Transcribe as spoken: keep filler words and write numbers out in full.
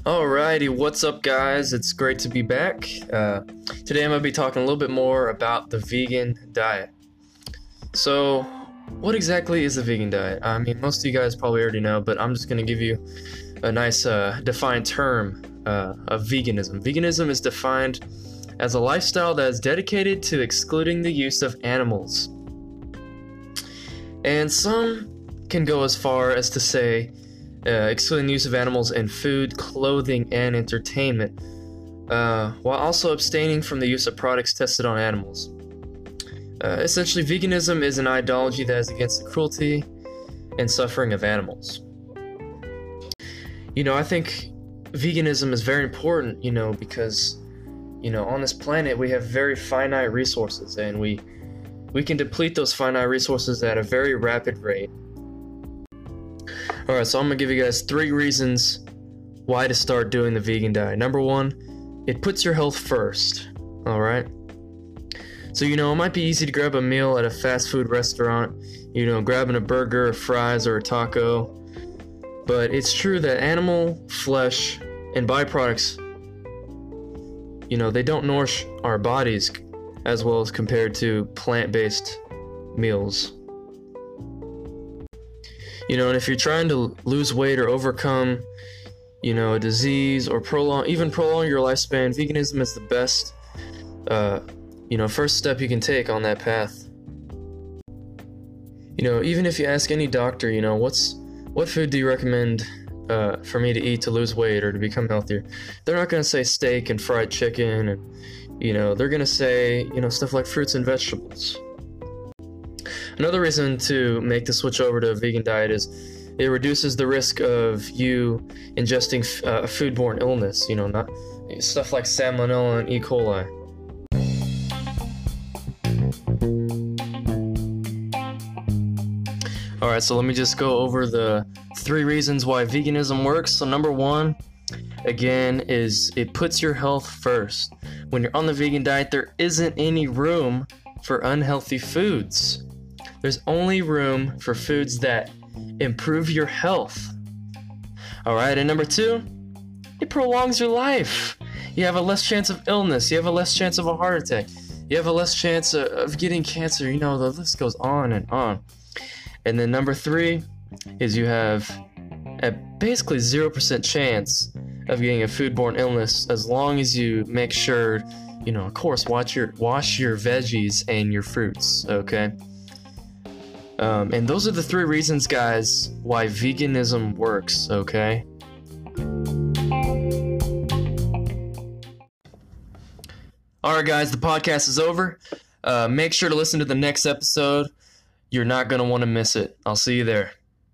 Alrighty, what's up guys? It's great to be back. Uh, today I'm going to be talking a little bit more about the vegan diet. So, what exactly is the vegan diet? I mean, most of you guys probably already know, but I'm just going to give you a nice uh, defined term uh, of veganism. Veganism is defined as a lifestyle that is dedicated to excluding the use of animals. And some can go as far as to say Uh, excluding the use of animals in food, clothing, and entertainment, uh, while also abstaining from the use of products tested on animals. Uh, essentially, veganism is an ideology that is against the cruelty and suffering of animals. You know, I think veganism is very important, you know, because, you know, on this planet we have very finite resources, and we, we can deplete those finite resources at a very rapid rate. Alright, so I'm going to give you guys three reasons why to start doing the vegan diet. Number one, it puts your health first. Alright? So, you know, it might be easy to grab a meal at a fast food restaurant, you know, grabbing a burger, fries, or a taco. But it's true that animal flesh and byproducts, you know, they don't nourish our bodies as well as compared to plant-based meals. You know, and if you're trying to lose weight or overcome, you know, a disease or prolong, even prolong your lifespan, veganism is the best, uh, you know, first step you can take on that path. You know, even if you ask any doctor, you know, what's, what food do you recommend uh, for me to eat to lose weight or to become healthier? They're not going to say steak and fried chicken, and, you know, they're going to say, you know, stuff like fruits and vegetables. Another reason to make the switch over to a vegan diet is it reduces the risk of you ingesting uh, a foodborne illness, you know, not stuff like salmonella and E. coli. Alright, so let me just go over the three reasons why veganism works. So number one, again, is it puts your health first. When you're on the vegan diet, there isn't any room for unhealthy foods. There's only room for foods that improve your health. Alright, and number two, it prolongs your life. You have a less chance of illness. You have a less chance of a heart attack. You have a less chance of, of getting cancer. You know, the list goes on and on. And then number three is you have a basically zero percent chance of getting a foodborne illness as long as you make sure, you know, of course, wash your, wash your veggies and your fruits, okay? Um, and those are the three reasons, guys, why veganism works, okay? Alright, guys, the podcast is over. Uh, make sure to listen to the next episode. You're not going to want to miss it. I'll see you there.